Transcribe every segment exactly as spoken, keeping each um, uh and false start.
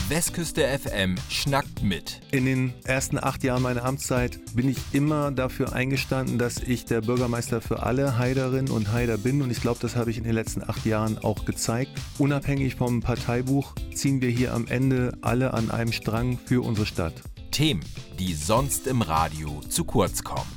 Westküste F M schnackt mit. In den ersten acht Jahren meiner Amtszeit bin ich immer dafür eingestanden, dass ich der Bürgermeister für alle Haiderinnen und Haider bin. Und ich glaube, das habe ich in den letzten acht Jahren auch gezeigt. Unabhängig vom Parteibuch ziehen wir hier am Ende alle an einem Strang für unsere Stadt. Themen, die sonst im Radio zu kurz kommen.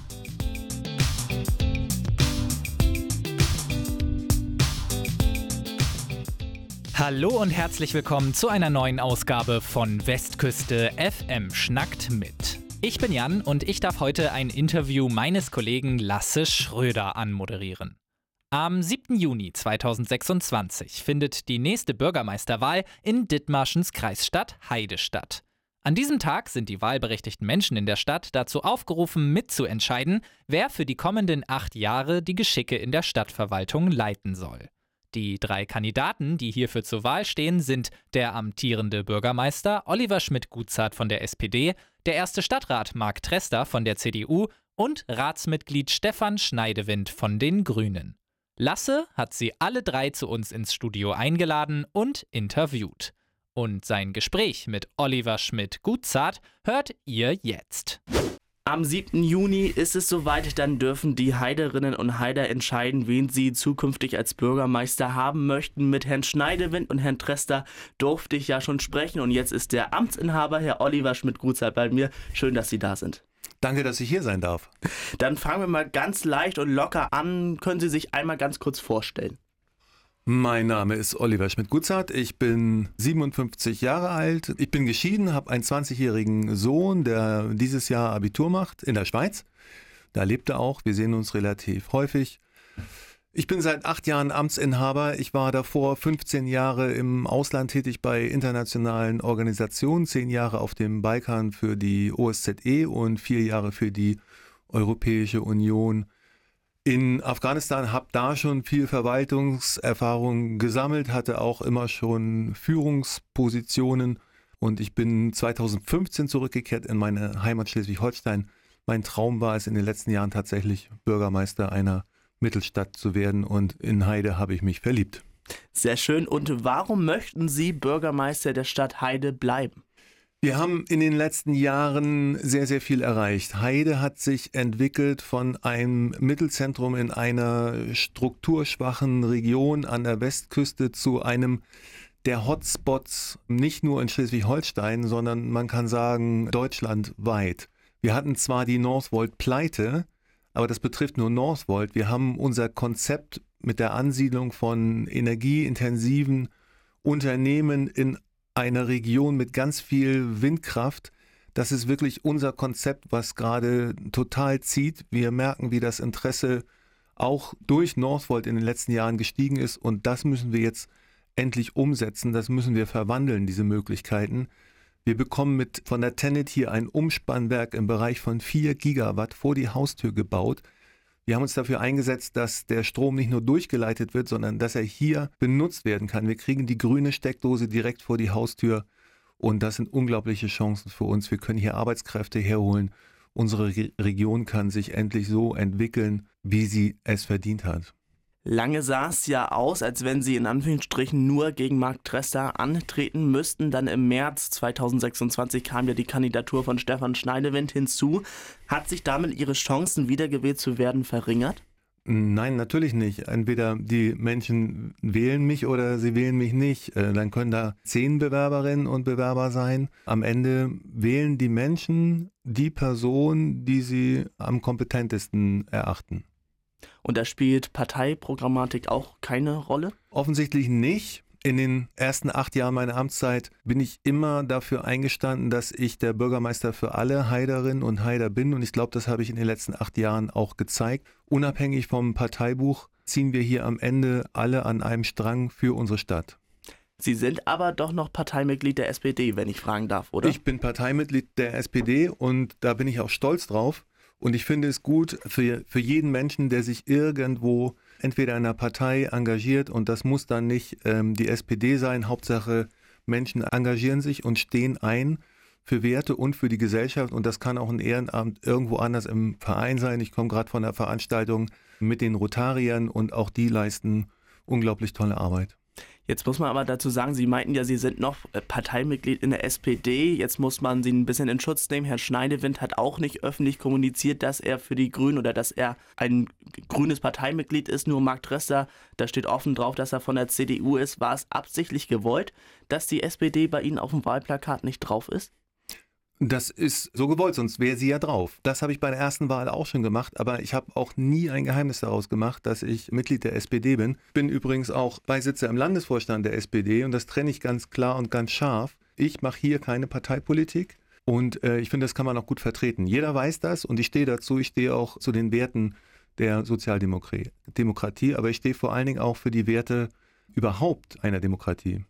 Hallo und herzlich willkommen zu einer neuen Ausgabe von Westküste F M schnackt mit. Ich bin Jan und ich darf heute ein Interview meines Kollegen Lasse Schröder anmoderieren. Am siebten Juni zweitausendsechsundzwanzig findet die nächste Bürgermeisterwahl in Dithmarschens Kreisstadt Heide statt. An diesem Tag sind die wahlberechtigten Menschen in der Stadt dazu aufgerufen, mitzuentscheiden, wer für die kommenden acht Jahre die Geschicke in der Stadtverwaltung leiten soll. Die drei Kandidaten, die hierfür zur Wahl stehen, sind der amtierende Bürgermeister Oliver Schmidt-Gutzat von der S P D, der erste Stadtrat Marc Trester von der C D U und Ratsmitglied Stefan Schneidewind von den Grünen. Lasse hat sie alle drei zu uns ins Studio eingeladen und interviewt. Und sein Gespräch mit Oliver Schmidt-Gutzat hört ihr jetzt. Am siebten Juni ist es soweit, dann dürfen die Haiderinnen und Haider entscheiden, wen sie zukünftig als Bürgermeister haben möchten. Mit Herrn Schneidewind und Herrn Trester durfte ich ja schon sprechen und jetzt ist der Amtsinhaber, Herr Oliver Schmidt-Gutzat, bei mir. Schön, dass Sie da sind. Danke, dass ich hier sein darf. Dann fangen wir mal ganz leicht und locker an. Können Sie sich einmal ganz kurz vorstellen? Mein Name ist Oliver Schmidt-Gutzat, ich bin siebenundfünfzig Jahre alt, ich bin geschieden, habe einen zwanzigjährigen Sohn, der dieses Jahr Abitur macht in der Schweiz. Da lebt er auch, wir sehen uns relativ häufig. Ich bin seit acht Jahren Amtsinhaber, ich war davor fünfzehn Jahre im Ausland tätig bei internationalen Organisationen, zehn Jahre auf dem Balkan für die O S Z E und vier Jahre für die Europäische Union. In Afghanistan habe da schon viel Verwaltungserfahrung gesammelt, hatte auch immer schon Führungspositionen und ich bin zweitausendfünfzehn zurückgekehrt in meine Heimat Schleswig-Holstein. Mein Traum war es in den letzten Jahren tatsächlich Bürgermeister einer Mittelstadt zu werden und in Heide habe ich mich verliebt. Sehr schön. Und warum möchten Sie Bürgermeister der Stadt Heide bleiben? Wir haben in den letzten Jahren sehr, sehr viel erreicht. Heide hat sich entwickelt von einem Mittelzentrum in einer strukturschwachen Region an der Westküste zu einem der Hotspots, nicht nur in Schleswig-Holstein, sondern man kann sagen deutschlandweit. Wir hatten zwar die Northvolt-Pleite, aber das betrifft nur Northvolt. Wir haben unser Konzept mit der Ansiedlung von energieintensiven Unternehmen in eine Region mit ganz viel Windkraft. Das ist wirklich unser Konzept, was gerade total zieht. Wir merken, wie das Interesse auch durch Northvolt in den letzten Jahren gestiegen ist und das müssen wir jetzt endlich umsetzen. Das müssen wir verwandeln, diese Möglichkeiten. Wir bekommen mit von der Tennet hier ein Umspannwerk im Bereich von vier Gigawatt vor die Haustür gebaut. Wir haben uns dafür eingesetzt, dass der Strom nicht nur durchgeleitet wird, sondern dass er hier benutzt werden kann. Wir kriegen die grüne Steckdose direkt vor die Haustür und das sind unglaubliche Chancen für uns. Wir können hier Arbeitskräfte herholen. Unsere Re- Region kann sich endlich so entwickeln, wie sie es verdient hat. Lange sah es ja aus, als wenn Sie in Anführungsstrichen nur gegen Marc Trester antreten müssten. Dann im März zweitausendsechsundzwanzig kam ja die Kandidatur von Stefan Schneidewind hinzu. Hat sich damit Ihre Chancen, wiedergewählt zu werden, verringert? Nein, natürlich nicht. Entweder die Menschen wählen mich oder sie wählen mich nicht. Dann können da zehn Bewerberinnen und Bewerber sein. Am Ende wählen die Menschen die Person, die sie am kompetentesten erachten. Und da spielt Parteiprogrammatik auch keine Rolle? Offensichtlich nicht. In den ersten acht Jahren meiner Amtszeit bin ich immer dafür eingestanden, dass ich der Bürgermeister für alle Haiderinnen und Haider bin. Und ich glaube, das habe ich in den letzten acht Jahren auch gezeigt. Unabhängig vom Parteibuch ziehen wir hier am Ende alle an einem Strang für unsere Stadt. Sie sind aber doch noch Parteimitglied der S P D, wenn ich fragen darf, oder? Ich bin Parteimitglied der S P D und da bin ich auch stolz drauf. Und ich finde es gut für, für jeden Menschen, der sich irgendwo entweder in einer Partei engagiert und das muss dann nicht ähm, die S P D sein. Hauptsache Menschen engagieren sich und stehen ein für Werte und für die Gesellschaft und das kann auch ein Ehrenamt irgendwo anders im Verein sein. Ich komme gerade von einer Veranstaltung mit den Rotariern und auch die leisten unglaublich tolle Arbeit. Jetzt muss man aber dazu sagen, Sie meinten ja, Sie sind noch Parteimitglied in der S P D. Jetzt muss man Sie ein bisschen in Schutz nehmen. Herr Schneidewind hat auch nicht öffentlich kommuniziert, dass er für die Grünen oder dass er ein grünes Parteimitglied ist. Nur Marc Drester, da steht offen drauf, dass er von der C D U ist. War es absichtlich gewollt, dass die S P D bei Ihnen auf dem Wahlplakat nicht drauf ist? Das ist so gewollt, sonst wäre sie ja drauf. Das habe ich bei der ersten Wahl auch schon gemacht, aber ich habe auch nie ein Geheimnis daraus gemacht, dass ich Mitglied der S P D bin. Bin übrigens auch Beisitzer im Landesvorstand der S P D und das trenne ich ganz klar und ganz scharf. Ich mache hier keine Parteipolitik und äh, ich finde, das kann man auch gut vertreten. Jeder weiß das und ich stehe dazu, ich stehe auch zu den Werten der Sozialdemokratie, aber ich stehe vor allen Dingen auch für die Werte überhaupt einer Demokratie.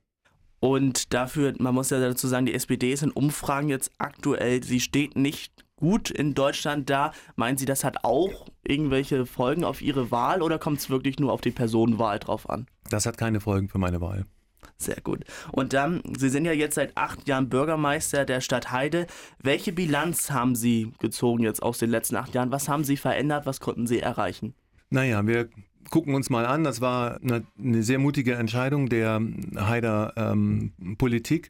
Und dafür, man muss ja dazu sagen, die S P D ist in Umfragen jetzt aktuell, sie steht nicht gut in Deutschland da. Meinen Sie, das hat auch irgendwelche Folgen auf Ihre Wahl oder kommt es wirklich nur auf die Personenwahl drauf an? Das hat keine Folgen für meine Wahl. Sehr gut. Und dann, Sie sind ja jetzt seit acht Jahren Bürgermeister der Stadt Heide. Welche Bilanz haben Sie gezogen jetzt aus den letzten acht Jahren? Was haben Sie verändert? Was konnten Sie erreichen? Naja, wir gucken uns mal an. Das war eine, eine sehr mutige Entscheidung der Heider ähm, Politik,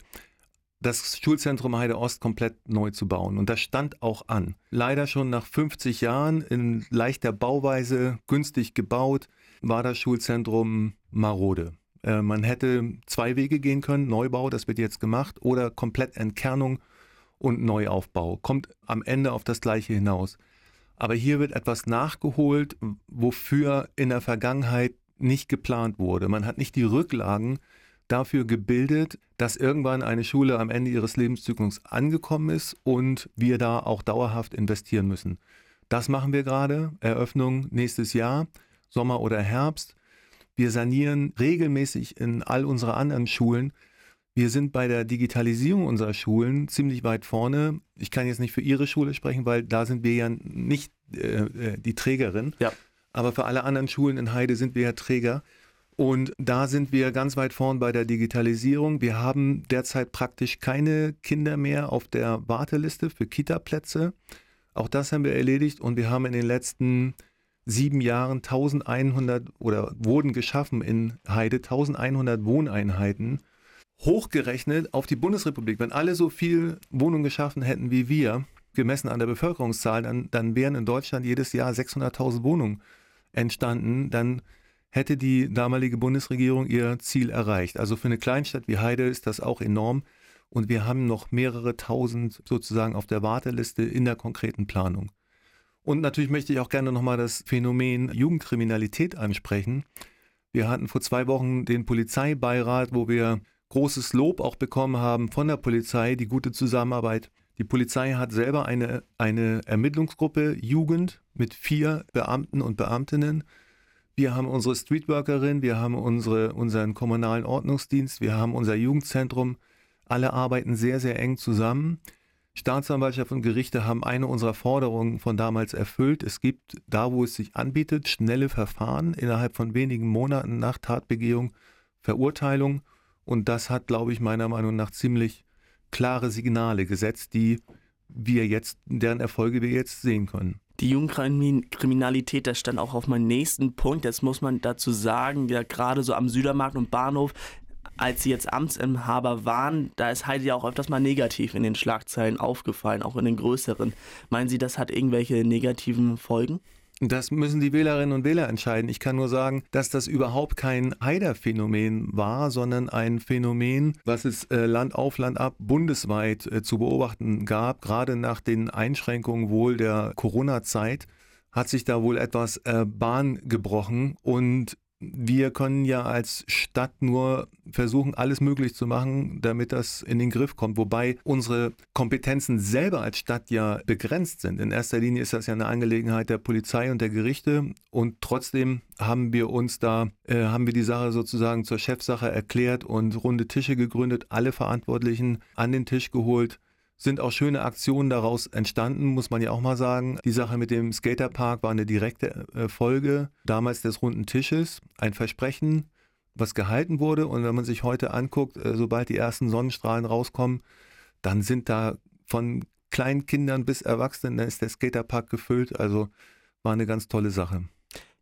das Schulzentrum Heide Ost komplett neu zu bauen. Und das stand auch an. Leider schon nach fünfzig Jahren in leichter Bauweise, günstig gebaut, war das Schulzentrum marode. Äh, man hätte zwei Wege gehen können, Neubau, das wird jetzt gemacht, oder komplett Entkernung und Neuaufbau. Kommt am Ende auf das Gleiche hinaus. Aber hier wird etwas nachgeholt, wofür in der Vergangenheit nicht geplant wurde. Man hat nicht die Rücklagen dafür gebildet, dass irgendwann eine Schule am Ende ihres Lebenszyklus angekommen ist und wir da auch dauerhaft investieren müssen. Das machen wir gerade. Eröffnung nächstes Jahr, Sommer oder Herbst. Wir sanieren regelmäßig in all unsere anderen Schulen. Wir sind bei der Digitalisierung unserer Schulen ziemlich weit vorne. Ich kann jetzt nicht für Ihre Schule sprechen, weil da sind wir ja nicht äh, die Trägerin. Ja. Aber für alle anderen Schulen in Heide sind wir ja Träger. Und da sind wir ganz weit vorn bei der Digitalisierung. Wir haben derzeit praktisch keine Kinder mehr auf der Warteliste für Kita-Plätze. Auch das haben wir erledigt und wir haben in den letzten sieben Jahren eintausendeinhundert oder wurden geschaffen in Heide eintausendeinhundert Wohneinheiten. Hochgerechnet auf die Bundesrepublik, wenn alle so viel Wohnungen geschaffen hätten wie wir, gemessen an der Bevölkerungszahl, dann, dann wären in Deutschland jedes Jahr sechshunderttausend Wohnungen entstanden. Dann hätte die damalige Bundesregierung ihr Ziel erreicht. Also für eine Kleinstadt wie Heide ist das auch enorm. Und wir haben noch mehrere tausend sozusagen auf der Warteliste in der konkreten Planung. Und natürlich möchte ich auch gerne nochmal das Phänomen Jugendkriminalität ansprechen. Wir hatten vor zwei Wochen den Polizeibeirat, wo wir großes Lob auch bekommen haben von der Polizei, die gute Zusammenarbeit. Die Polizei hat selber eine, eine Ermittlungsgruppe Jugend mit vier Beamten und Beamtinnen. Wir haben unsere Streetworkerin, wir haben unsere, unseren kommunalen Ordnungsdienst, wir haben unser Jugendzentrum. Alle arbeiten sehr, sehr eng zusammen. Staatsanwaltschaft und Gerichte haben eine unserer Forderungen von damals erfüllt. Es gibt da, wo es sich anbietet, schnelle Verfahren innerhalb von wenigen Monaten nach Tatbegehung, Verurteilung. Und das hat, glaube ich, meiner Meinung nach ziemlich klare Signale gesetzt, die wir jetzt, deren Erfolge wir jetzt sehen können. Die Jugendkriminalität, das stand auch auf meinem nächsten Punkt. Jetzt muss man dazu sagen, ja gerade so am Südermarkt und Bahnhof, als Sie jetzt Amtsinhaber waren, da ist Heide ja auch öfters mal negativ in den Schlagzeilen aufgefallen, auch in den größeren. Meinen Sie, das hat irgendwelche negativen Folgen? Das müssen die Wählerinnen und Wähler entscheiden. Ich kann nur sagen, dass das überhaupt kein Heider-Phänomen war, sondern ein Phänomen, was es äh, Land auf, Land ab bundesweit äh, zu beobachten gab. Gerade nach den Einschränkungen wohl der Corona-Zeit hat sich da wohl etwas äh, Bahn gebrochen und wir können ja als Stadt nur versuchen, alles möglich zu machen, damit das in den Griff kommt. Wobei unsere Kompetenzen selber als Stadt ja begrenzt sind. In erster Linie ist das ja eine Angelegenheit der Polizei und der Gerichte. Und trotzdem haben wir uns da, äh, haben wir die Sache sozusagen zur Chefsache erklärt und runde Tische gegründet, alle Verantwortlichen an den Tisch geholt. Sind auch schöne Aktionen daraus entstanden, muss man ja auch mal sagen. Die Sache mit dem Skaterpark war eine direkte Folge damals des runden Tisches. Ein Versprechen, was gehalten wurde. Und wenn man sich heute anguckt, sobald die ersten Sonnenstrahlen rauskommen, dann sind da von kleinen Kindern bis Erwachsenen, dann ist der Skaterpark gefüllt. Also war eine ganz tolle Sache.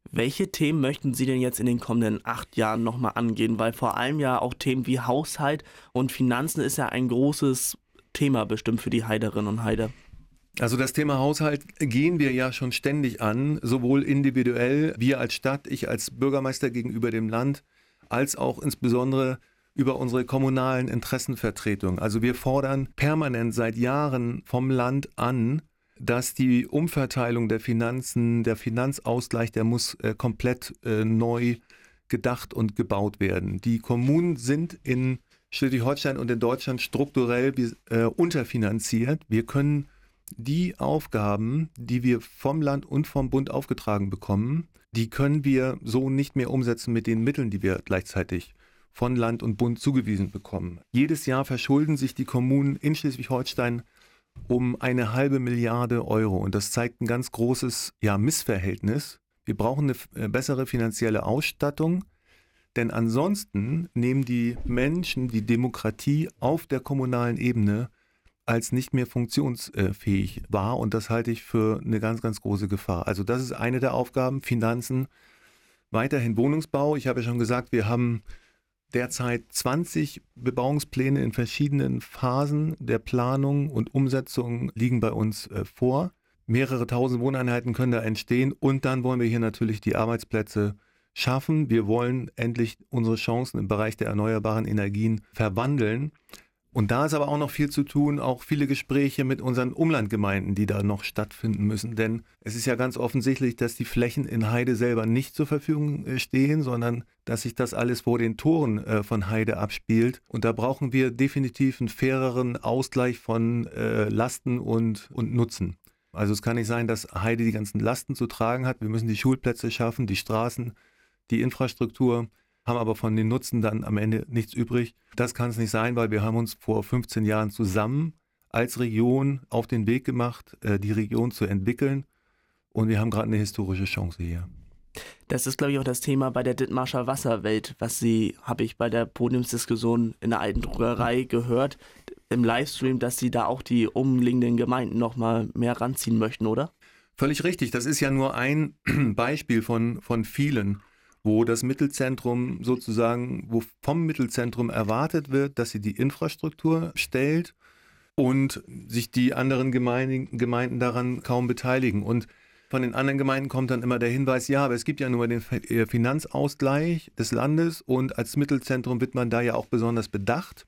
Welche Themen möchten Sie denn jetzt in den kommenden acht Jahren nochmal angehen? Weil vor allem ja auch Themen wie Haushalt und Finanzen ist ja ein großes Thema bestimmt für die Heiderinnen und Heider. Also das Thema Haushalt gehen wir ja schon ständig an, sowohl individuell, wir als Stadt, ich als Bürgermeister gegenüber dem Land, als auch insbesondere über unsere kommunalen Interessenvertretungen. Also wir fordern permanent seit Jahren vom Land an, dass die Umverteilung der Finanzen, der Finanzausgleich, der muss äh, komplett äh, neu gedacht und gebaut werden. Die Kommunen sind in Schleswig-Holstein und in Deutschland strukturell äh, unterfinanziert. Wir können die Aufgaben, die wir vom Land und vom Bund aufgetragen bekommen, die können wir so nicht mehr umsetzen mit den Mitteln, die wir gleichzeitig von Land und Bund zugewiesen bekommen. Jedes Jahr verschulden sich die Kommunen in Schleswig-Holstein um eine halbe Milliarde Euro. Und das zeigt ein ganz großes ja, Missverhältnis. Wir brauchen eine bessere finanzielle Ausstattung, denn ansonsten nehmen die Menschen die Demokratie auf der kommunalen Ebene als nicht mehr funktionsfähig wahr. Und das halte ich für eine ganz, ganz große Gefahr. Also das ist eine der Aufgaben, Finanzen, weiterhin Wohnungsbau. Ich habe ja schon gesagt, wir haben derzeit zwanzig Bebauungspläne in verschiedenen Phasen der Planung und Umsetzung liegen bei uns äh, vor. Mehrere tausend Wohneinheiten können da entstehen und dann wollen wir hier natürlich die Arbeitsplätze schaffen. Wir wollen endlich unsere Chancen im Bereich der erneuerbaren Energien verwandeln. Und da ist aber auch noch viel zu tun, auch viele Gespräche mit unseren Umlandgemeinden, die da noch stattfinden müssen. Denn es ist ja ganz offensichtlich, dass die Flächen in Heide selber nicht zur Verfügung stehen, sondern dass sich das alles vor den Toren von Heide abspielt. Und da brauchen wir definitiv einen faireren Ausgleich von Lasten und, und Nutzen. Also es kann nicht sein, dass Heide die ganzen Lasten zu tragen hat. Wir müssen die Schulplätze schaffen, die Straßen, die Infrastruktur, haben aber von den Nutzen dann am Ende nichts übrig. Das kann es nicht sein, weil wir haben uns vor fünfzehn Jahren zusammen als Region auf den Weg gemacht, die Region zu entwickeln. Und wir haben gerade eine historische Chance hier. Das ist, glaube ich, auch das Thema bei der Dithmarscher Wasserwelt, was Sie, habe ich bei der Podiumsdiskussion in der alten Druckerei gehört, im Livestream, dass Sie da auch die umliegenden Gemeinden noch mal mehr ranziehen möchten, oder? Völlig richtig. Das ist ja nur ein Beispiel von, von vielen, wo das Mittelzentrum sozusagen, wo vom Mittelzentrum erwartet wird, dass sie die Infrastruktur stellt und sich die anderen Gemeinden, Gemeinden daran kaum beteiligen. Und von den anderen Gemeinden kommt dann immer der Hinweis, ja, aber es gibt ja nur den Finanzausgleich des Landes und als Mittelzentrum wird man da ja auch besonders bedacht.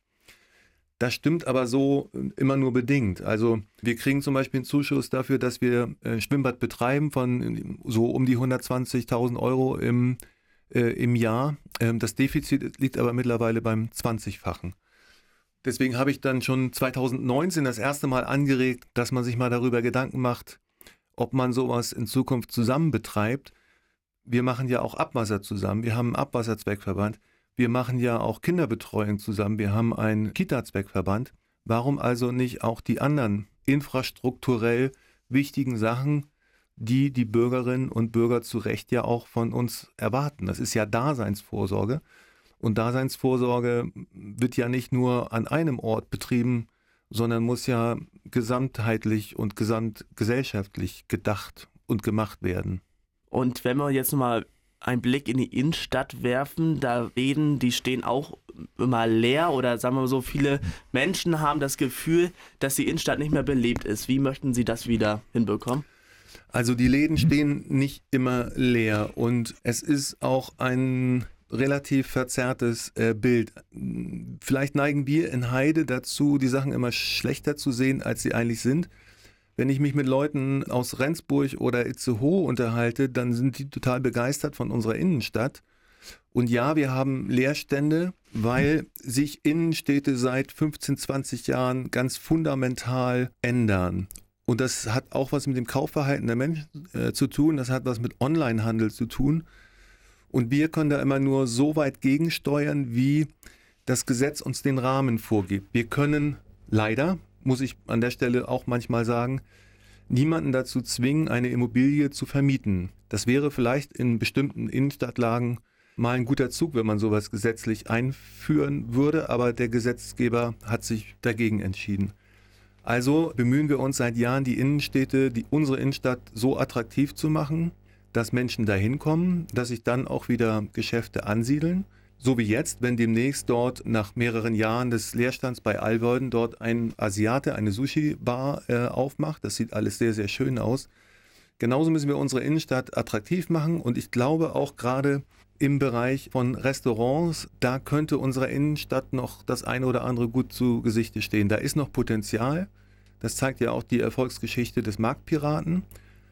Das stimmt aber so immer nur bedingt. Also wir kriegen zum Beispiel einen Zuschuss dafür, dass wir ein Schwimmbad betreiben von so um die hundertzwanzigtausend Euro im im Jahr. Das Defizit liegt aber mittlerweile beim zwanzigfachen. Deswegen habe ich dann schon zweitausendneunzehn das erste Mal angeregt, dass man sich mal darüber Gedanken macht, ob man sowas in Zukunft zusammen betreibt. Wir machen ja auch Abwasser zusammen. Wir haben einen Abwasserzweckverband. Wir machen ja auch Kinderbetreuung zusammen. Wir haben einen Kita-Zweckverband. Warum also nicht auch die anderen infrastrukturell wichtigen Sachen, die die Bürgerinnen und Bürger zu Recht ja auch von uns erwarten? Das ist ja Daseinsvorsorge. Und Daseinsvorsorge wird ja nicht nur an einem Ort betrieben, sondern muss ja gesamtheitlich und gesamtgesellschaftlich gedacht und gemacht werden. Und wenn wir jetzt mal einen Blick in die Innenstadt werfen, da reden, die stehen auch immer leer oder sagen wir mal so, viele Menschen haben das Gefühl, dass die Innenstadt nicht mehr belebt ist. Wie möchten Sie das wieder hinbekommen? Also die Läden stehen nicht immer leer und es ist auch ein relativ verzerrtes äh, Bild. Vielleicht neigen wir in Heide dazu, die Sachen immer schlechter zu sehen, als sie eigentlich sind. Wenn ich mich mit Leuten aus Rendsburg oder Itzehoe unterhalte, dann sind die total begeistert von unserer Innenstadt. Und ja, wir haben Leerstände, weil sich Innenstädte seit fünfzehn, zwanzig Jahren ganz fundamental ändern. Und das hat auch was mit dem Kaufverhalten der Menschen äh, zu tun, das hat was mit Onlinehandel zu tun. Und wir können da immer nur so weit gegensteuern, wie das Gesetz uns den Rahmen vorgibt. Wir können leider, muss ich an der Stelle auch manchmal sagen, niemanden dazu zwingen, eine Immobilie zu vermieten. Das wäre vielleicht in bestimmten Innenstadtlagen mal ein guter Zug, wenn man sowas gesetzlich einführen würde, aber der Gesetzgeber hat sich dagegen entschieden. Also bemühen wir uns seit Jahren, die Innenstädte, die, unsere Innenstadt so attraktiv zu machen, dass Menschen dahin kommen, dass sich dann auch wieder Geschäfte ansiedeln. So wie jetzt, wenn demnächst dort nach mehreren Jahren des Leerstands bei Alverden dort ein Asiate, eine Sushi-Bar äh, aufmacht. Das sieht alles sehr, sehr schön aus. Genauso müssen wir unsere Innenstadt attraktiv machen und ich glaube auch gerade im Bereich von Restaurants, da könnte unserer Innenstadt noch das eine oder andere gut zu Gesichte stehen. Da ist noch Potenzial. Das zeigt ja auch die Erfolgsgeschichte des Marktpiraten.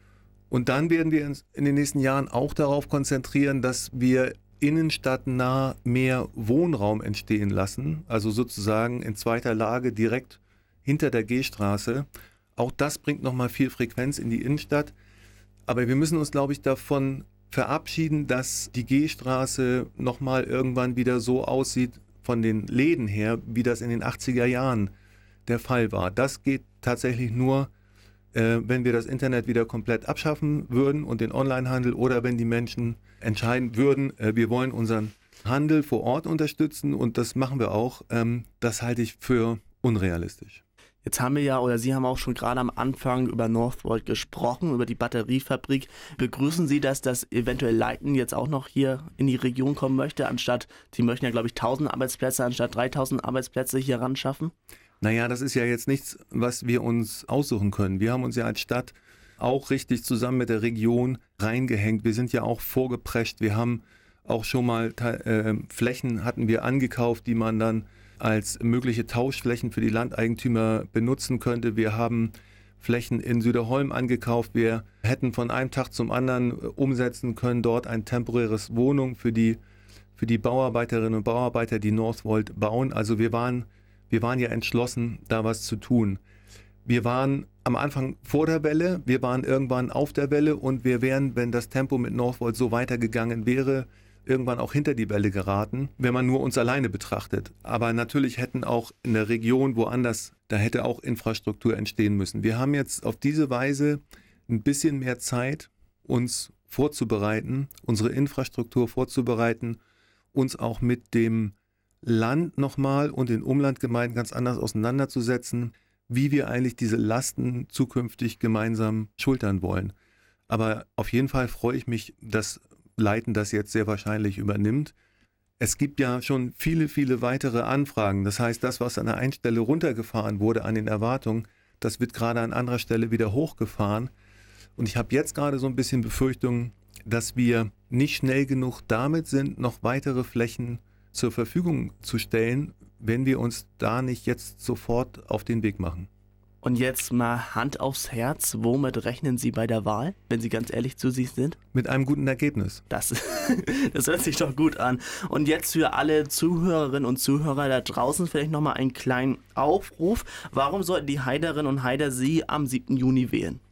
Und dann werden wir uns in den nächsten Jahren auch darauf konzentrieren, dass wir innenstadtnah mehr Wohnraum entstehen lassen, also sozusagen in zweiter Lage direkt hinter der Gehstraße. Auch das bringt nochmal viel Frequenz in die Innenstadt. Aber wir müssen uns, glaube ich, davon verabschieden, dass die Gehstraße nochmal irgendwann wieder so aussieht von den Läden her, wie das in den achtziger Jahren der Fall war. Das geht tatsächlich nur, äh, wenn wir das Internet wieder komplett abschaffen würden und den Onlinehandel oder wenn die Menschen entscheiden würden, äh, wir wollen unseren Handel vor Ort unterstützen und das machen wir auch. Ähm, das halte ich für unrealistisch. Jetzt haben wir ja, oder Sie haben auch schon gerade am Anfang über Northvolt gesprochen, über die Batteriefabrik. Begrüßen Sie das, dass eventuell Leiten jetzt auch noch hier in die Region kommen möchte, anstatt, Sie möchten ja glaube ich tausend Arbeitsplätze, anstatt dreitausend Arbeitsplätze hier ran schaffen? Naja, das ist ja jetzt nichts, was wir uns aussuchen können. Wir haben uns ja als Stadt auch richtig zusammen mit der Region reingehängt. Wir sind ja auch vorgeprescht. Wir haben auch schon mal äh, Flächen hatten wir angekauft, die man dann als mögliche Tauschflächen für die Landeigentümer benutzen könnte. Wir haben Flächen in Süderholm angekauft. Wir hätten von einem Tag zum anderen umsetzen können, dort ein temporäres Wohnung für die, für die Bauarbeiterinnen und Bauarbeiter, die Northvolt bauen. Also wir waren, wir waren ja entschlossen, da was zu tun. Wir waren am Anfang vor der Welle, wir waren irgendwann auf der Welle und wir wären, wenn das Tempo mit Northvolt so weitergegangen wäre, irgendwann auch hinter die Welle geraten, wenn man nur uns alleine betrachtet. Aber natürlich hätten auch in der Region woanders, da hätte auch Infrastruktur entstehen müssen. Wir haben jetzt auf diese Weise ein bisschen mehr Zeit, uns vorzubereiten, unsere Infrastruktur vorzubereiten, uns auch mit dem Land nochmal und den Umlandgemeinden ganz anders auseinanderzusetzen, wie wir eigentlich diese Lasten zukünftig gemeinsam schultern wollen. Aber auf jeden Fall freue ich mich, dass Leiten das jetzt sehr wahrscheinlich übernimmt. Es gibt ja schon viele, viele weitere Anfragen. Das heißt, das, was an der einen Stelle runtergefahren wurde an den Erwartungen, das wird gerade an anderer Stelle wieder hochgefahren. Und ich habe jetzt gerade so ein bisschen Befürchtungen, dass wir nicht schnell genug damit sind, noch weitere Flächen zur Verfügung zu stellen, wenn wir uns da nicht jetzt sofort auf den Weg machen. Und jetzt mal Hand aufs Herz, womit rechnen Sie bei der Wahl, wenn Sie ganz ehrlich zu sich sind? Mit einem guten Ergebnis. Das, das hört sich doch gut an. Und jetzt für alle Zuhörerinnen und Zuhörer da draußen vielleicht nochmal einen kleinen Aufruf. Warum sollten die Heiderinnen und Heider Sie am siebten Juni wählen?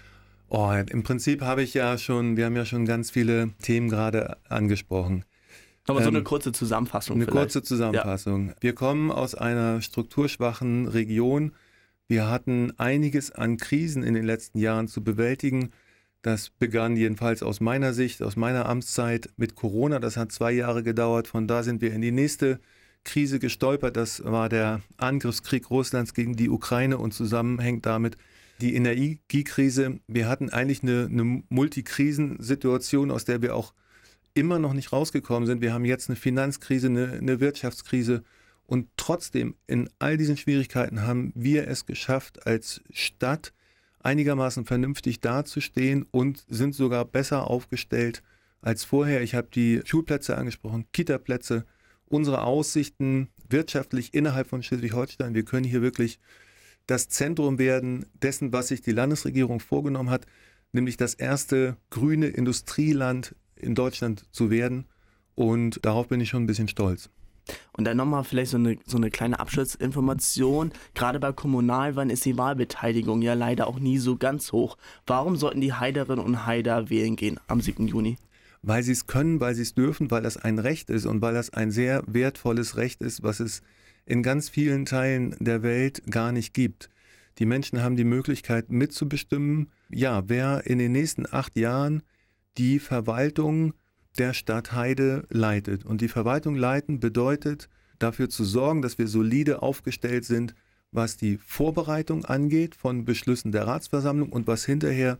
Oh, im Prinzip habe ich ja schon, wir haben ja schon ganz viele Themen gerade angesprochen. Aber so eine kurze Zusammenfassung Eine vielleicht. kurze Zusammenfassung. Ja. Wir kommen aus einer strukturschwachen Region. Wir hatten einiges an Krisen in den letzten Jahren zu bewältigen. Das begann jedenfalls aus meiner Sicht, aus meiner Amtszeit mit Corona. Das hat zwei Jahre gedauert. Von da sind wir in die nächste Krise gestolpert. Das war der Angriffskrieg Russlands gegen die Ukraine und zusammenhängt damit die Energiekrise. Wir hatten eigentlich eine, eine Multikrisensituation, aus der wir auch immer noch nicht rausgekommen sind. Wir haben jetzt eine Finanzkrise, eine, eine Wirtschaftskrise. Und trotzdem, in all diesen Schwierigkeiten haben wir es geschafft, als Stadt einigermaßen vernünftig dazustehen und sind sogar besser aufgestellt als vorher. Ich habe die Schulplätze angesprochen, Kitaplätze, unsere Aussichten wirtschaftlich innerhalb von Schleswig-Holstein. Wir können hier wirklich das Zentrum werden dessen, was sich die Landesregierung vorgenommen hat, nämlich das erste grüne Industrieland in Deutschland zu werden. Und darauf bin ich schon ein bisschen stolz. Und dann nochmal vielleicht so eine, so eine kleine Abschlussinformation. Gerade bei Kommunalwahlen ist die Wahlbeteiligung ja leider auch nie so ganz hoch. Warum sollten die Heiderinnen und Heider wählen gehen am siebten Juni? Weil sie es können, weil sie es dürfen, weil das ein Recht ist und weil das ein sehr wertvolles Recht ist, was es in ganz vielen Teilen der Welt gar nicht gibt. Die Menschen haben die Möglichkeit mitzubestimmen, ja, wer in den nächsten acht Jahren die Verwaltung der Stadt Heide leitet. Und die Verwaltung leiten bedeutet, dafür zu sorgen, dass wir solide aufgestellt sind, was die Vorbereitung angeht von Beschlüssen der Ratsversammlung und was hinterher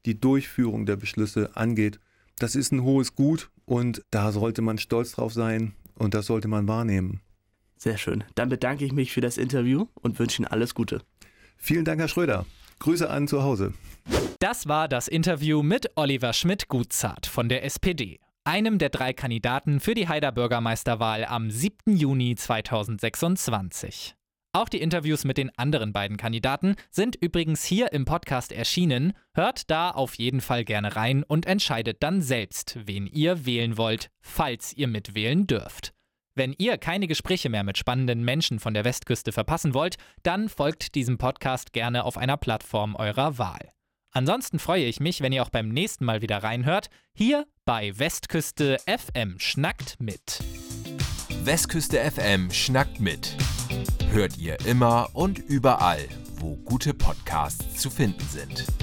die Durchführung der Beschlüsse angeht. Das ist ein hohes Gut und da sollte man stolz drauf sein und das sollte man wahrnehmen. Sehr schön. Dann bedanke ich mich für das Interview und wünsche Ihnen alles Gute. Vielen Dank, Herr Schröder. Grüße an zu Hause. Das war das Interview mit Oliver Schmidt-Gutzardt von der S P D, einem der drei Kandidaten für die Haider Bürgermeisterwahl am siebten Juni zweitausendsechsundzwanzig. Auch die Interviews mit den anderen beiden Kandidaten sind übrigens hier im Podcast erschienen. Hört da auf jeden Fall gerne rein und entscheidet dann selbst, wen ihr wählen wollt, falls ihr mitwählen dürft. Wenn ihr keine Gespräche mehr mit spannenden Menschen von der Westküste verpassen wollt, dann folgt diesem Podcast gerne auf einer Plattform eurer Wahl. Ansonsten freue ich mich, wenn ihr auch beim nächsten Mal wieder reinhört, hier bei Westküste F M schnackt mit. Westküste F M schnackt mit. Hört ihr immer und überall, wo gute Podcasts zu finden sind.